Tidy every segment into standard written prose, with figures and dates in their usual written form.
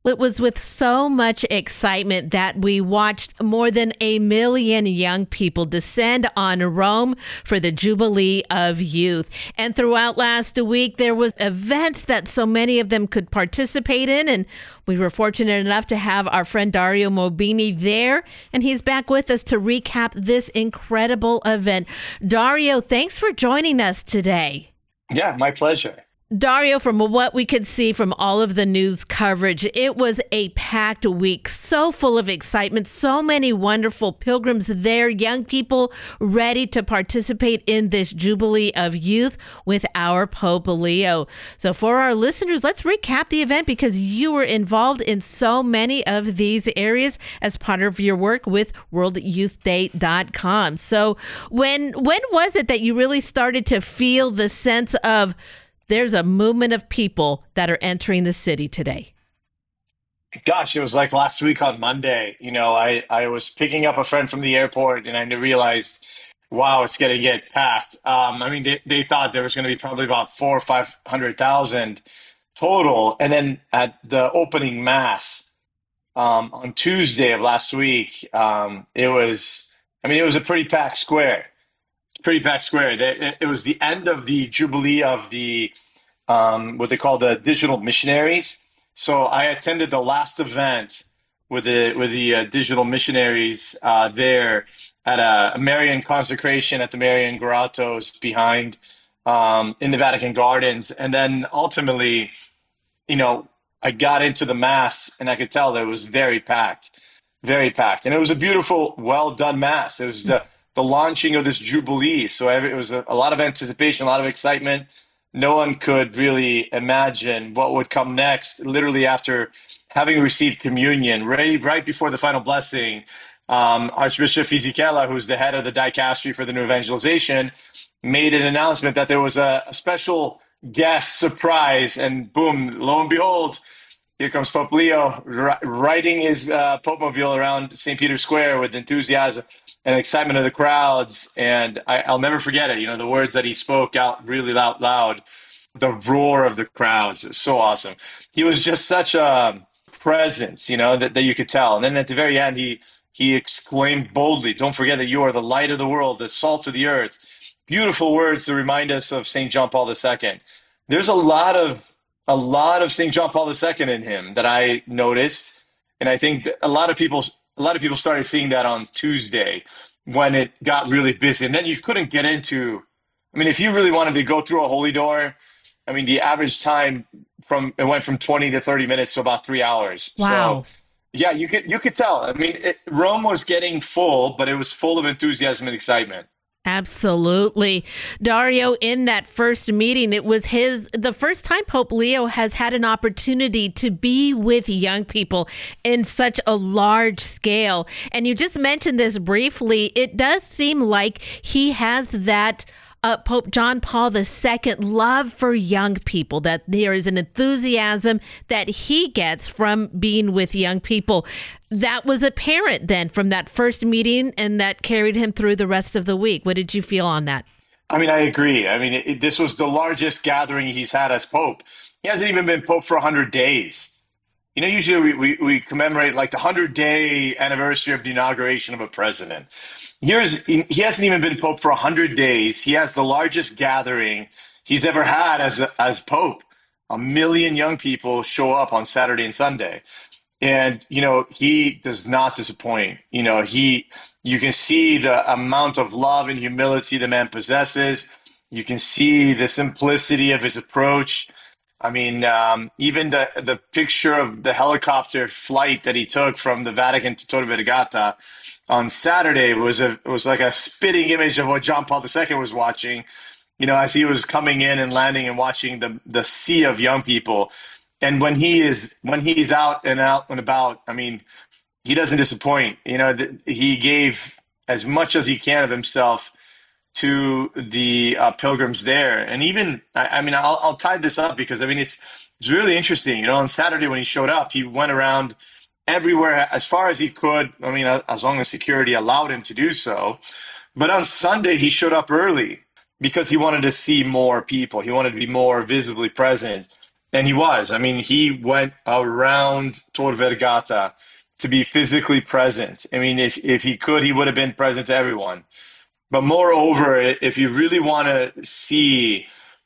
It was with so much excitement that we watched more than 1 million young people descend on Rome for the Jubilee of Youth. And throughout last week, there was events that so many of them could participate in. And we were fortunate enough to have our friend Dario Mobini there. And he's back with us to recap this incredible event. Dario, thanks for joining us today. Yeah, my pleasure. Dario, from what we could see from all of the news coverage, it was a packed week, so full of excitement, so many wonderful pilgrims there, young people ready to participate in this Jubilee of Youth with our Pope Leo. So for our listeners, let's recap the event because you were involved in so many of these areas as part of your work with worldyouthday.com. So when was it that you really started to feel the sense of there's a movement of people that are entering the city today? Gosh, it was like last week on Monday. I was picking up a friend from the airport and I realized, wow, it's going to get packed. They thought there was going to be probably about 400,000 or 500,000 total. And then at the opening mass on Tuesday of last week, it was a pretty packed square. It was the end of the Jubilee of the what they call the digital missionaries. So I attended the last event with the digital missionaries there at a Marian consecration at the Marian Grottos behind in the Vatican Gardens, and then ultimately, I got into the mass and I could tell that it was very packed, and it was a beautiful, well done mass. It was the launching of this Jubilee. So it was a lot of anticipation, a lot of excitement. No one could really imagine what would come next. Literally after having received communion, right before the final blessing, Archbishop Fisichella, who's the head of the dicastery for the new evangelization, made an announcement that there was a special guest surprise. And boom, lo and behold, here comes Pope Leo riding his Pope Mobile around St. Peter's Square with enthusiasm and excitement of the crowds. And I'll never forget it. The words that he spoke out really loud, the roar of the crowds. It's so awesome. He was just such a presence, that you could tell. And then at the very end, he exclaimed boldly, "Don't forget that you are the light of the world, the salt of the earth." Beautiful words to remind us of St. John Paul II. There's a lot of St. John Paul II in him that I noticed. And I think that a lot of people started seeing that on Tuesday when it got really busy. And then you couldn't get into, if you really wanted to go through a holy door, the average time it went from 20 to 30 minutes to about 3 hours. Wow. So yeah, you could tell. Rome was getting full, but it was full of enthusiasm and excitement. Absolutely. Dario, in that first meeting, it was the first time Pope Leo has had an opportunity to be with young people in such a large scale. And you just mentioned this briefly. It does seem like he has that Pope John Paul II love for young people, that there is an enthusiasm that he gets from being with young people. That was apparent then from that first meeting, and that carried him through the rest of the week. What did you feel on that? I agree. This was the largest gathering he's had as Pope. He hasn't even been Pope for 100 days. Usually we commemorate like the 100-day anniversary of the inauguration of a president. He hasn't even been Pope for 100 days. He has the largest gathering he's ever had as Pope. 1 million young people show up on Saturday and Sunday. And, he does not disappoint. You can see the amount of love and humility the man possesses. You can see the simplicity of his approach. Even the picture of the helicopter flight that he took from the Vatican to Tor Vergata on Saturday was like a spitting image of what John Paul II was watching, as he was coming in and landing and watching the sea of young people. And when he's out and about, he doesn't disappoint. He gave as much as he can of himself to the pilgrims there. And even, I'll tie this up because, it's really interesting. On Saturday when he showed up, he went around everywhere as far as he could. As long as security allowed him to do so. But on Sunday, he showed up early because he wanted to see more people. He wanted to be more visibly present. And he was. I mean, he went around Tor Vergata to be physically present. I mean, if he could, he would have been present to everyone. But moreover, if you really want to see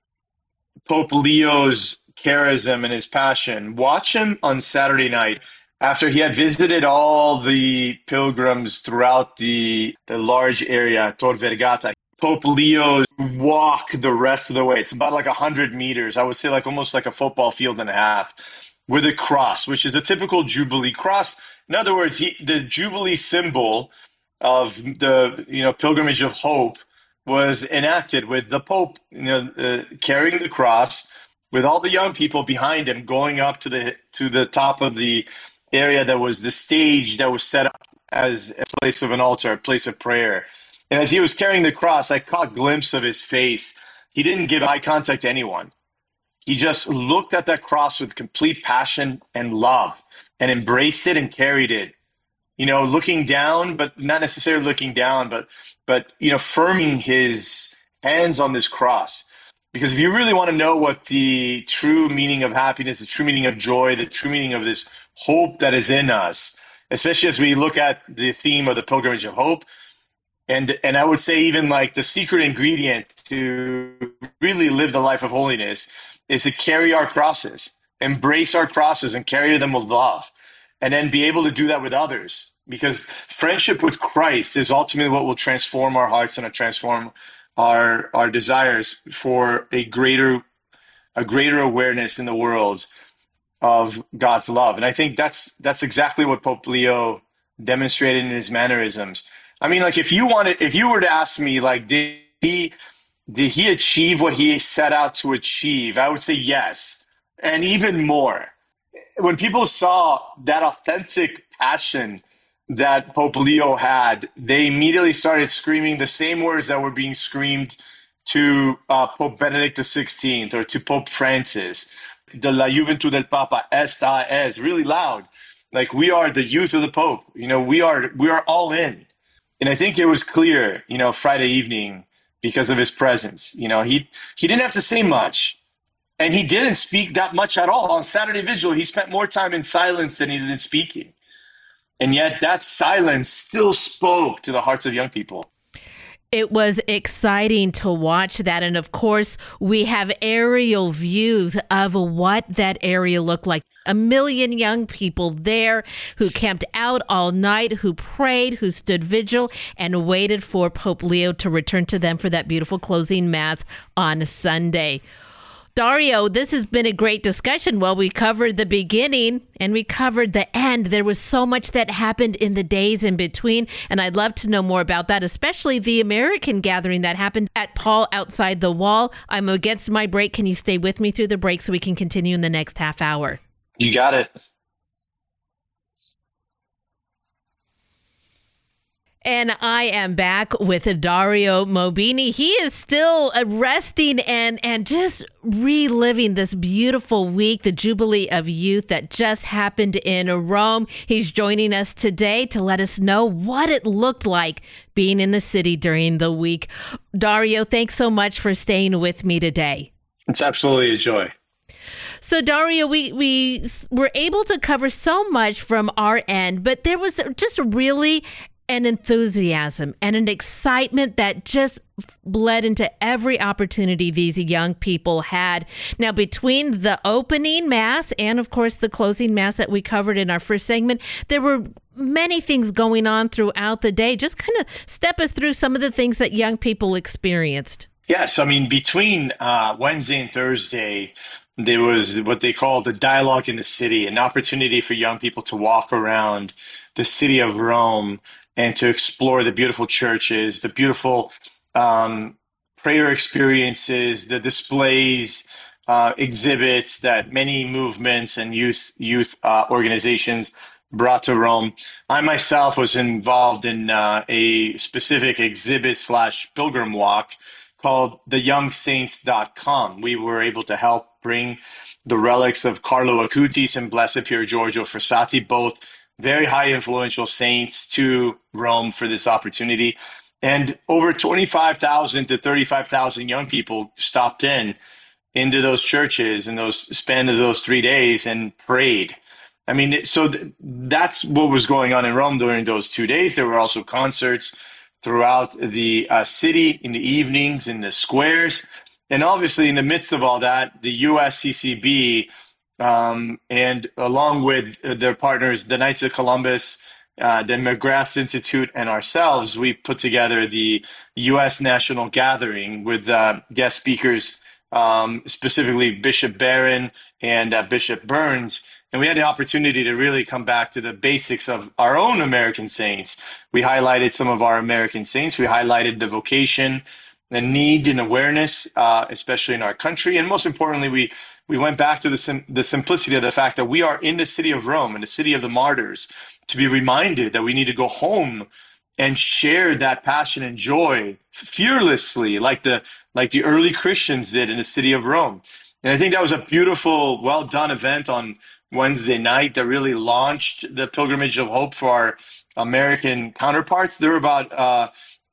Pope Leo's charism and his passion, watch him on Saturday night after he had visited all the pilgrims throughout the large area, Tor Vergata. Pope Leo walk the rest of the way. It's about like 100 meters. I would say like almost like a football field and a half with a cross, which is a typical Jubilee cross. In other words, the Jubilee symbol of the pilgrimage of hope was enacted with the Pope carrying the cross with all the young people behind him going up to the top of the area that was the stage that was set up as a place of an altar, a place of prayer. And as he was carrying the cross, I caught a glimpse of his face. He didn't give eye contact to anyone. He just looked at that cross with complete passion and love and embraced it and carried it. Looking down, but not necessarily looking down, but firming his hands on this cross. Because if you really want to know what the true meaning of happiness, the true meaning of joy, the true meaning of this hope that is in us, especially as we look at the theme of the pilgrimage of hope, and I would say even like the secret ingredient to really live the life of holiness is to carry our crosses, embrace our crosses and carry them with love, and then be able to do that with others. Because friendship with Christ is ultimately what will transform our hearts and transform our desires for a greater awareness in the world of God's love. And I think that's exactly what Pope Leo demonstrated in his mannerisms. I mean, like if you were to ask me, like, did he achieve what he set out to achieve? I would say yes, and even more. When people saw that authentic passion that Pope Leo had, they immediately started screaming the same words that were being screamed to Pope Benedict XVI or to Pope Francis. De la Juventud del Papa, esta es, really loud. Like, we are the youth of the Pope. We are all in. And I think it was clear, Friday evening because of his presence. He didn't have to say much. And he didn't speak that much at all. On Saturday Vigil, he spent more time in silence than he did in speaking. And yet that silence still spoke to the hearts of young people. It was exciting to watch that. And of course, we have aerial views of what that area looked like. 1 million young people there who camped out all night, who prayed, who stood vigil, and waited for Pope Leo to return to them for that beautiful closing mass on Sunday. Dario, this has been a great discussion. Well, we covered the beginning and we covered the end. There was so much that happened in the days in between, and I'd love to know more about that, especially the American gathering that happened at Paul Outside the Wall. I'm against my break. Can you stay with me through the break so we can continue in the next half hour? You got it. And I am back with Dario Mobini. He is still resting and just reliving this beautiful week, the Jubilee of Youth that just happened in Rome. He's joining us today to let us know what it looked like being in the city during the week. Dario, thanks so much for staying with me today. It's absolutely a joy. So, Dario, we were able to cover so much from our end, but there was just really an enthusiasm and an excitement that just bled into every opportunity these young people had. Now, between the opening mass and, of course, the closing mass that we covered in our first segment, there were many things going on throughout the day. Just kind of step us through some of the things that young people experienced. Yes, I mean, between Wednesday and Thursday, there was what they call the dialogue in the city, an opportunity for young people to walk around the city of Rome and to explore the beautiful churches, the beautiful prayer experiences, the displays, exhibits that many movements and youth organizations brought to Rome. I myself was involved in a specific exhibit/pilgrim walk called theyoungsaints.com. We were able to help bring the relics of Carlo Acutis and Blessed Pier Giorgio Frassati, both very high influential saints, to Rome for this opportunity. And over 25,000 to 35,000 young people stopped in into those churches in those span of those 3 days and prayed. I mean, that's what was going on in Rome during those 2 days. There were also concerts throughout the city in the evenings, in the squares. And obviously, in the midst of all that, the USCCB, and along with their partners, the Knights of Columbus, the McGrath Institute, and ourselves, we put together the U.S. National Gathering with guest speakers, specifically Bishop Barron and Bishop Burns. And we had the opportunity to really come back to the basics of our own American saints. We highlighted some of our American saints. We highlighted the vocation, the need and awareness, especially in our country. And most importantly, we went back to the simplicity of the fact that we are in the city of Rome, in the city of the martyrs, to be reminded that we need to go home and share that passion and joy fearlessly, like the early Christians did in the city of Rome. And I think that was a beautiful, well done event on Wednesday night that really launched the Pilgrimage of Hope for our American counterparts. There were about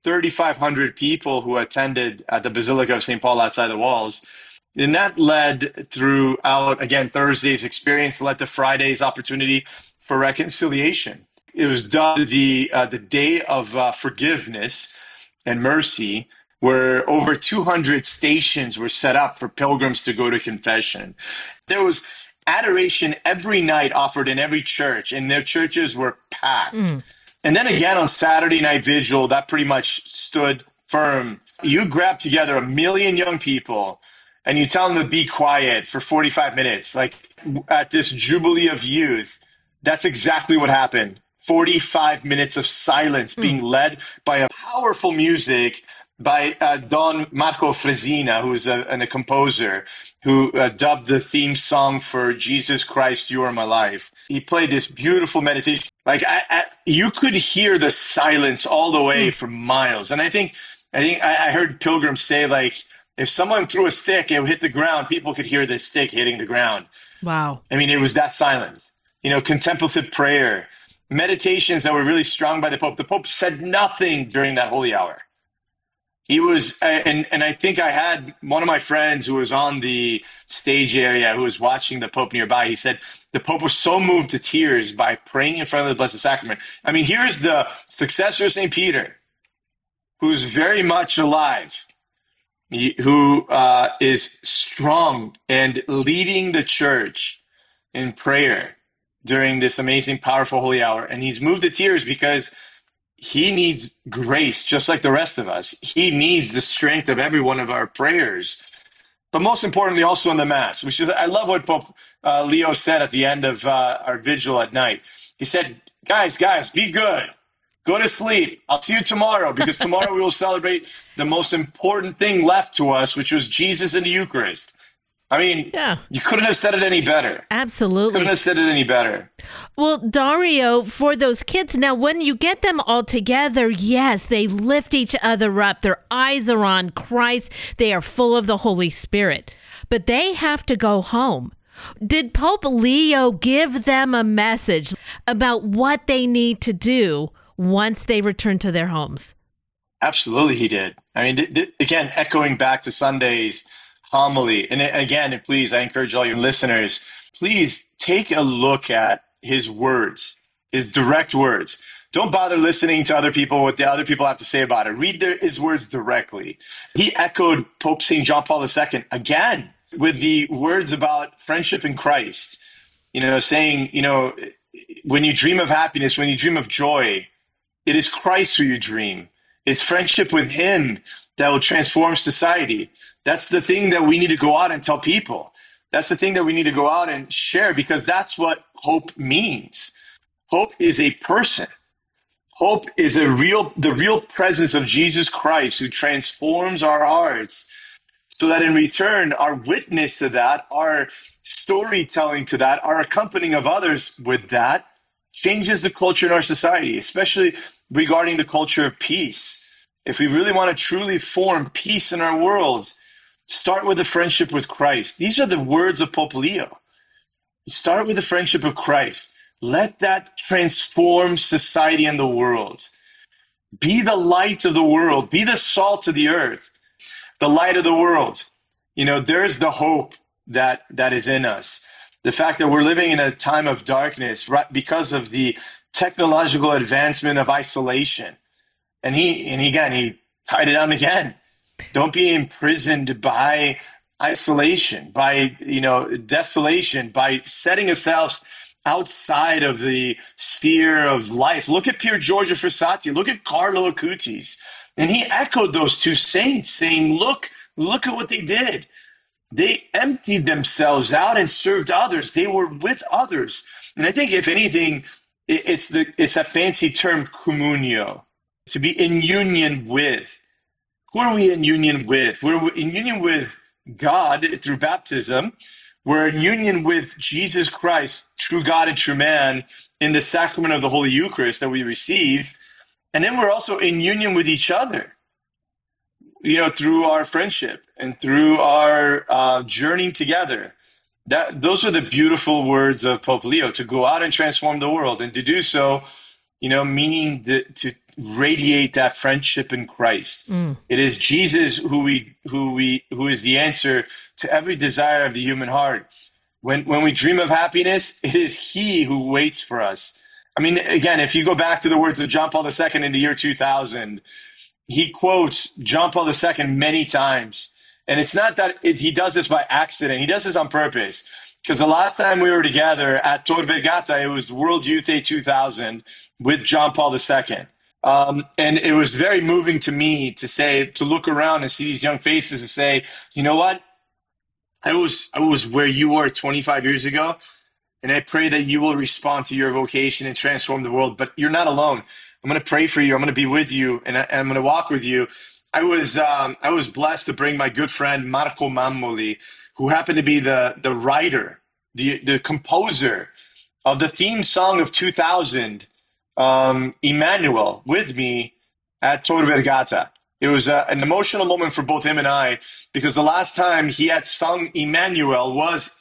3,500 people who attended at the Basilica of St. Paul outside the walls. And that led throughout, again, Thursday's experience, led to Friday's opportunity for reconciliation. It was dubbed the Day of Forgiveness and Mercy, where over 200 stations were set up for pilgrims to go to confession. There was adoration every night offered in every church, and their churches were packed. And then again on Saturday night vigil, that pretty much stood firm. You grab together 1 million young people and you tell them to be quiet for 45 minutes, like at this Jubilee of Youth. That's exactly what happened. 45 minutes of silence being led by a powerful music by Don Marco Fresina, who's a composer who dubbed the theme song for Jesus Christ, You Are My Life. He played this beautiful meditation. Like you could hear the silence all the way for miles. And I think I heard pilgrims say, like, if someone threw a stick, it would hit the ground, people could hear the stick hitting the ground. Wow. I mean, it was that silence. Contemplative prayer, meditations that were really strong by the Pope. The Pope said nothing during that holy hour. He was, and I think I had one of my friends who was on the stage area who was watching the Pope nearby. He said the Pope was so moved to tears by praying in front of the Blessed Sacrament. I mean, here's the successor of St. Peter, who's very much alive, who is strong and leading the church in prayer during this amazing, powerful holy hour. And he's moved to tears because he needs grace, just like the rest of us. He needs the strength of every one of our prayers. But most importantly, also in the Mass, which is, I love what Pope Leo said at the end of our vigil at night. He said, guys, be good. Go to sleep. I'll see you tomorrow, because tomorrow we will celebrate the most important thing left to us, which was Jesus in the Eucharist. I mean, You couldn't have said it any better. Absolutely. Couldn't have said it any better. Well, Dario, for those kids, now when you get them all together, yes, they lift each other up. Their eyes are on Christ. They are full of the Holy Spirit. But they have to go home. Did Pope Leo give them a message about what they need to do once they return to their homes? Absolutely, he did. I mean, again, echoing back to Sunday's homily. And again, please, I encourage all your listeners, please take a look at his words, his direct words. Don't bother listening to other people, what the other people have to say about it. Read his words directly. He echoed Pope St. John Paul II again with the words about friendship in Christ, saying, when you dream of happiness, when you dream of joy, it is Christ who you dream. It's friendship with him that will transform society. That's the thing that we need to go out and tell people. That's the thing that we need to go out and share, because that's what hope means. Hope is a person. Hope is the real presence of Jesus Christ, who transforms our hearts, so that in return, our witness to that, our storytelling to that, our accompanying of others with that changes the culture in our society, especially regarding the culture of peace. If we really want to truly form peace in our world, start with the friendship with Christ. These are the words of Pope Leo. Start with the friendship of Christ. Let that transform society and the world. Be the light of the world. Be the salt of the earth, the light of the world. there's the hope that is in us. The fact that we're living in a time of darkness, right, because of the technological advancement of isolation. And he tied it on again. Don't be imprisoned by isolation, by, desolation, by setting ourselves outside of the sphere of life. Look at Pier Giorgio Frassati. Look at Carlo Acutis. And he echoed those two saints, saying, look at what they did. They emptied themselves out and served others. They were with others. And I think, if anything, it's a fancy term, communio, to be in union with. Who are we in union with? We're in union with God through baptism. We're in union with Jesus Christ, true God and true man, in the sacrament of the Holy Eucharist that we receive. And then we're also in union with each other, through our friendship and through our journeying together. Those are the beautiful words of Pope Leo, to go out and transform the world, and to do so, meaning to radiate that friendship in Christ. It is Jesus who is the answer to every desire of the human heart. When we dream of happiness, it is He who waits for us. I mean, again, if you go back to the words of John Paul II in the year 2000, he quotes John Paul II many times. And it's not that he does this by accident. He does this on purpose. Because the last time we were together at Tor Vergata, it was World Youth Day 2000 with John Paul II. And it was very moving to me to look around and see these young faces and say, you know what? I was where you were 25 years ago. And I pray that you will respond to your vocation and transform the world. But you're not alone. I'm going to pray for you. I'm going to be with you, and I'm going to walk with you. I was blessed to bring my good friend Marco Mammoli, who happened to be the writer, the composer of the theme song of 2000, Emmanuel, with me at Tor Vergata. It was an emotional moment for both him and I, because the last time he had sung Emmanuel was,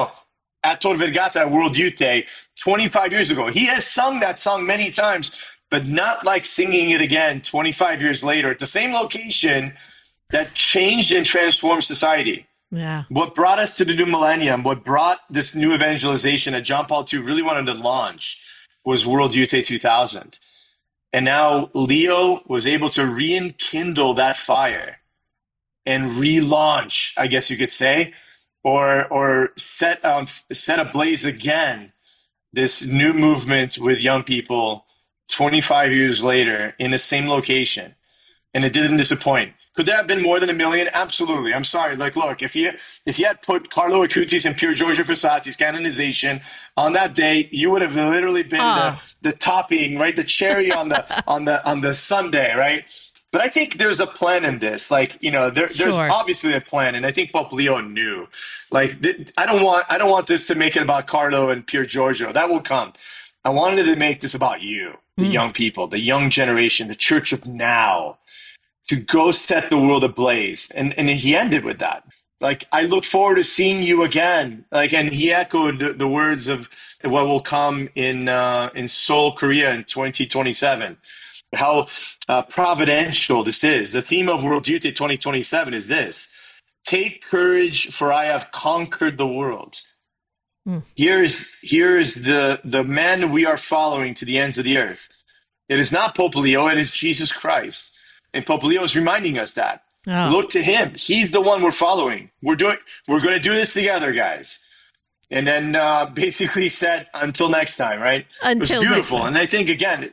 at Tor Vergata at World Youth Day 25 years ago. He has sung that song many times, but not like singing it again 25 years later at the same location that changed and transformed society. Yeah. What brought us to the new millennium, what brought this new evangelization that John Paul II really wanted to launch, was World Youth Day 2000. And now Leo was able to rekindle that fire and relaunch, I guess you could say, or set ablaze again this new movement with young people 25 years later in the same location. And it didn't disappoint. Could there have been more than 1 million? Absolutely. I'm sorry. Look, if you had put Carlo Acutis and Pier Giorgio Frassati's canonization on that day, you would have literally been the topping, right? The cherry on the sundae, right? But I think there's a plan in this. There's obviously a plan, and I think Pope Leo knew. I don't want this to make it about Carlo and Pier Giorgio. That will come. I wanted to make this about you, the young people, the young generation, the church of now, to go set the world ablaze. And he ended with that. I look forward to seeing you again. And he echoed the words of what will come in Seoul, Korea in 2027. How providential this is. The theme of World Youth Day 2027 is this: take courage, for I have conquered the world. Here's the man we are following to the ends of the earth. It is not Pope Leo, it is Jesus Christ. And Pope Leo is reminding us that. Oh. Look to him. He's the one we're following. We're going to do this together, guys. And then basically said, until next time, right? It was beautiful. And I think, again,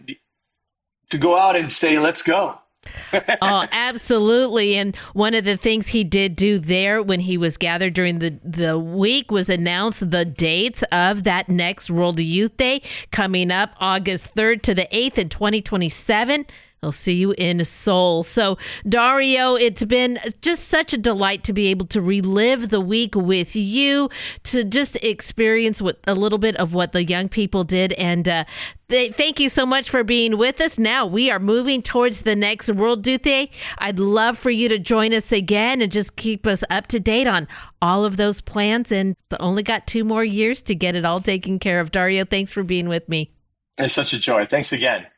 to go out and say, let's go. Oh, absolutely. And one of the things he did do there when he was gathered during the week was announce the dates of that next World Youth Day coming up August 3rd to the 8th in 2027. I'll see you in Seoul. So, Dario, it's been just such a delight to be able to relive the week with you, to just experience a little bit of what the young people did. And thank you so much for being with us. Now we are moving towards the next World Youth Day. I'd love for you to join us again and just keep us up to date on all of those plans. And only got 2 more years to get it all taken care of. Dario, thanks for being with me. It's such a joy. Thanks again.